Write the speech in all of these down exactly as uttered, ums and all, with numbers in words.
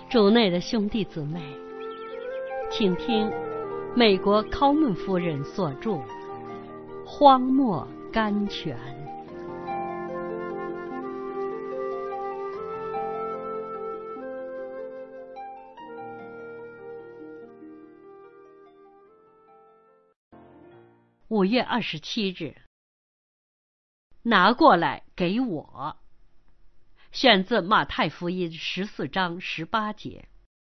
主内的兄弟姊妹，请听美国考门夫人所著《荒漠甘泉》。五月二十七日，拿过来给我。选自马太福音十四章十八节。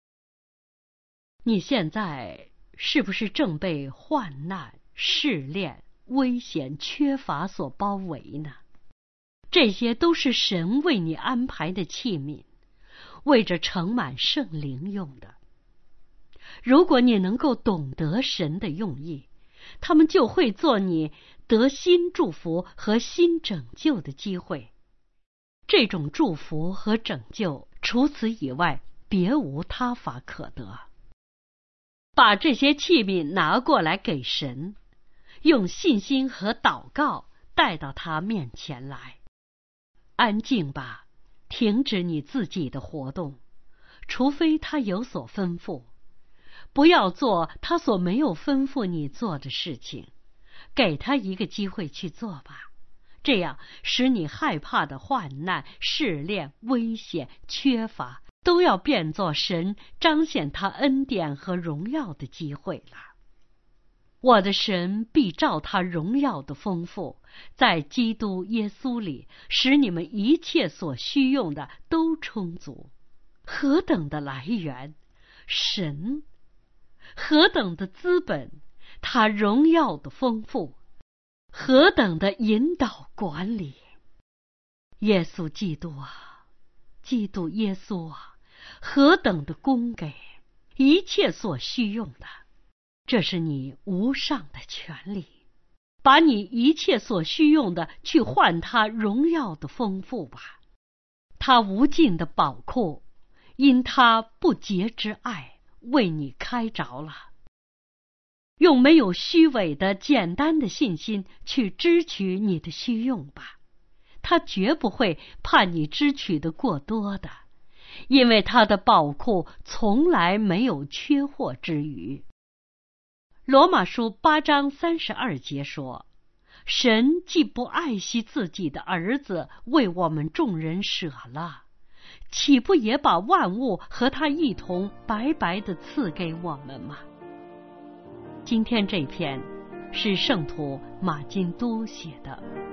你现在是不是正被患难、试炼、危险、缺乏所包围呢？这些都是神为你安排的器皿，为着盛满圣灵用的。如果你能够懂得神的用意，他们就会做你得新祝福和新拯救的机会。这种祝福和拯救，除此以外，别无他法可得。把这些器皿拿过来给神，用信心和祷告带到他面前来。安静吧，停止你自己的活动，除非他有所吩咐。不要做他所没有吩咐你做的事情，给他一个机会去做吧。这样使你害怕的患难、试炼、危险、缺乏，都要变作神彰显他恩典和荣耀的机会了。我的神必照他荣耀的丰富，在基督耶稣里，使你们一切所需用的都充足。何等的来源，神！何等的资本，他荣耀的丰富！何等的引导管理！耶稣基督啊，基督耶稣啊，何等的供给一切所需用的，这是你无上的权利。把你一切所需用的去换他荣耀的丰富吧。他无尽的宝库，因他不竭之爱为你开着了。用没有虚伪的简单的信心去支取你的需用吧，他绝不会怕你支取的过多的，因为他的宝库从来没有缺货之余。罗马书八章三十二节说，神既不爱惜自己的儿子为我们众人舍了，岂不也把万物和他一同白白地赐给我们吗？今天这篇是圣徒马金都写的。